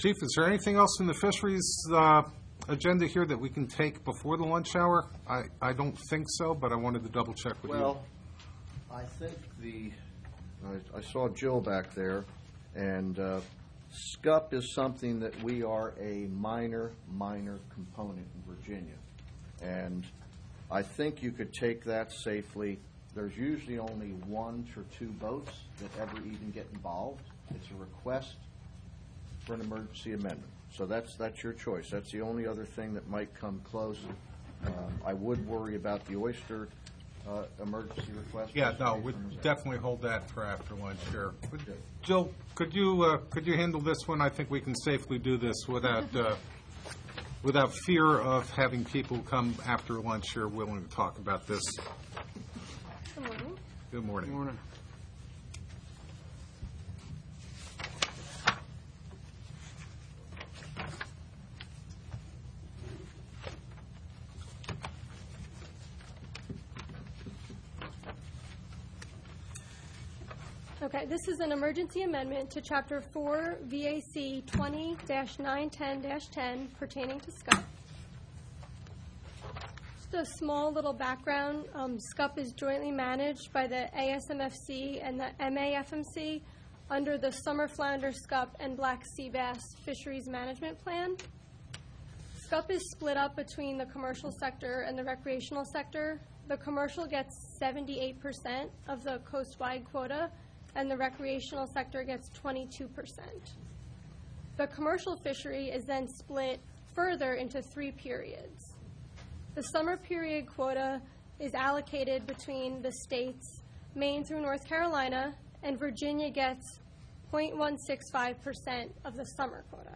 Chief, is there anything else in the fisheries agenda here that we can take before the lunch hour? I don't think so, but I wanted to double check with you. Well, I think I saw Jill back there, and SCUP is something that we are a minor component in Virginia. And I think you could take that safely. There's usually only 1 or 2 boats that ever even get involved. It's a request for an emergency amendment. So that's your choice. That's the only other thing that might come close. I would worry about the oyster emergency request. Yeah, no, we'd definitely hold that for after lunch here. Jill, could you handle this one? I think we can safely do this without fear of having people come after lunch here willing to talk about this. Good morning. Good morning. Good morning. Okay, this is an emergency amendment to Chapter 4 VAC 20-910-10 pertaining to SCUP. Just a small little background. SCUP is jointly managed by the ASMFC and the MAFMC under the Summer Flounder SCUP and Black Sea Bass Fisheries Management Plan. SCUP is split up between the commercial sector and the recreational sector. The commercial gets 78% of the coast-wide quota, and the recreational sector gets 22%. The commercial fishery is then split further into 3 periods. The summer period quota is allocated between the states, Maine through North Carolina, and Virginia gets 0.165% of the summer quota.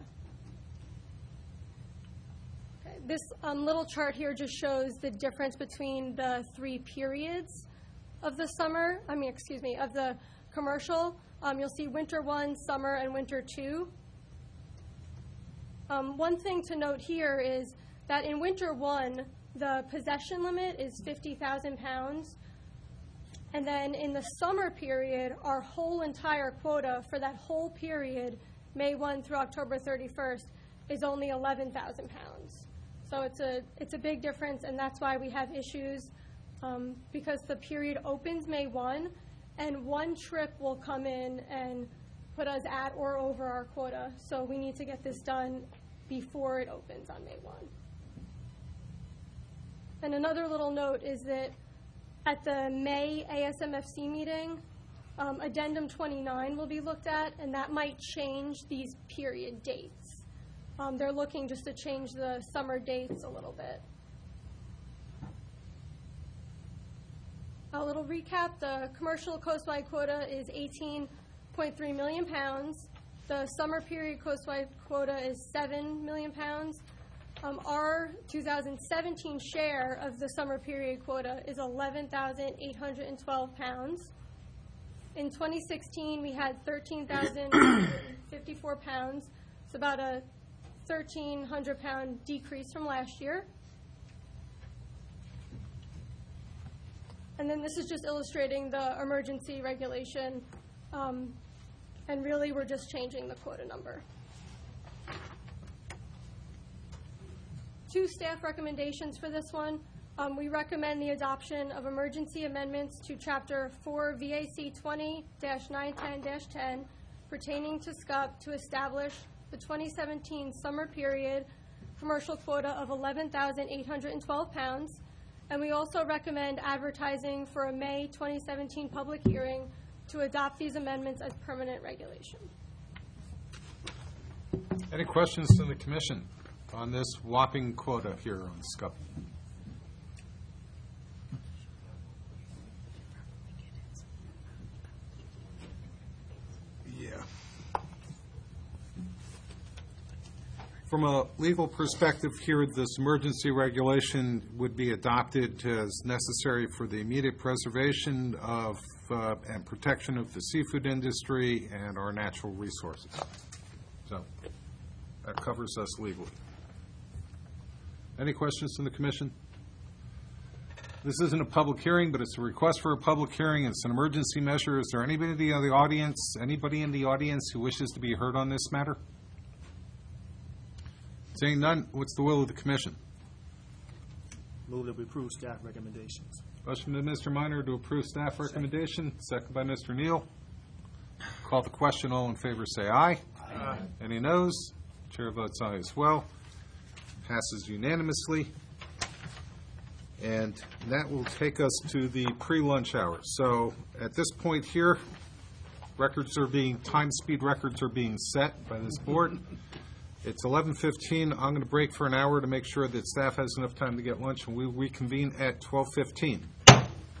Okay, this little chart here just shows the difference between the 3 periods of the of the commercial. You'll see winter 1, summer, and winter 2. One thing to note here is that in winter 1, the possession limit is 50,000 pounds. And then in the summer period, our whole entire quota for that whole period, May 1 through October 31st, is only 11,000 pounds. So it's a big difference, and that's why we have issues because the period opens May 1, and 1 trip will come in and put us at or over our quota. So we need to get this done before it opens on May 1. And another little note is that at the May ASMFC meeting, Addendum 29 will be looked at, and that might change these period dates. They're looking just to change the summer dates a little bit. A little recap, the commercial coastwide quota is 18.3 million pounds. The summer period coastwide quota is 7 million pounds. Our 2017 share of the summer period quota is 11,812 pounds. In 2016, we had 13,054 pounds. It's about a 1,300-pound decrease from last year. And then this is just illustrating the emergency regulation, and really we're just changing the quota number. 2 staff recommendations for this one. We recommend the adoption of emergency amendments to Chapter 4 VAC 20-910-10 pertaining to SCUP to establish the 2017 summer period commercial quota of 11,812 pounds. And we also recommend advertising for a May 2017 public hearing to adopt these amendments as permanent regulation. Any questions to the Commission on this whopping quota here on SCUP? Yeah. From a legal perspective here, this emergency regulation would be adopted as necessary for the immediate preservation of and protection of the seafood industry and our natural resources. So that covers us legally. Any questions from the Commission? This isn't a public hearing, but it's a request for a public hearing. It's an emergency measure. Is there anybody in the audience who wishes to be heard on this matter? Seeing none, what's the will of the commission? Move that we approve staff recommendations. Motion by Mr. Minor to approve staff recommendation, second by Mr. Neal. Call the question. All in favor say aye. Aye. Any noes? Chair votes aye as well. Passes unanimously. And that will take us to the pre-lunch hour. So at this point here, time speed records are being set by this board. It's 11:15. I'm going to break for an hour to make sure that staff has enough time to get lunch, and we reconvene at 12:15.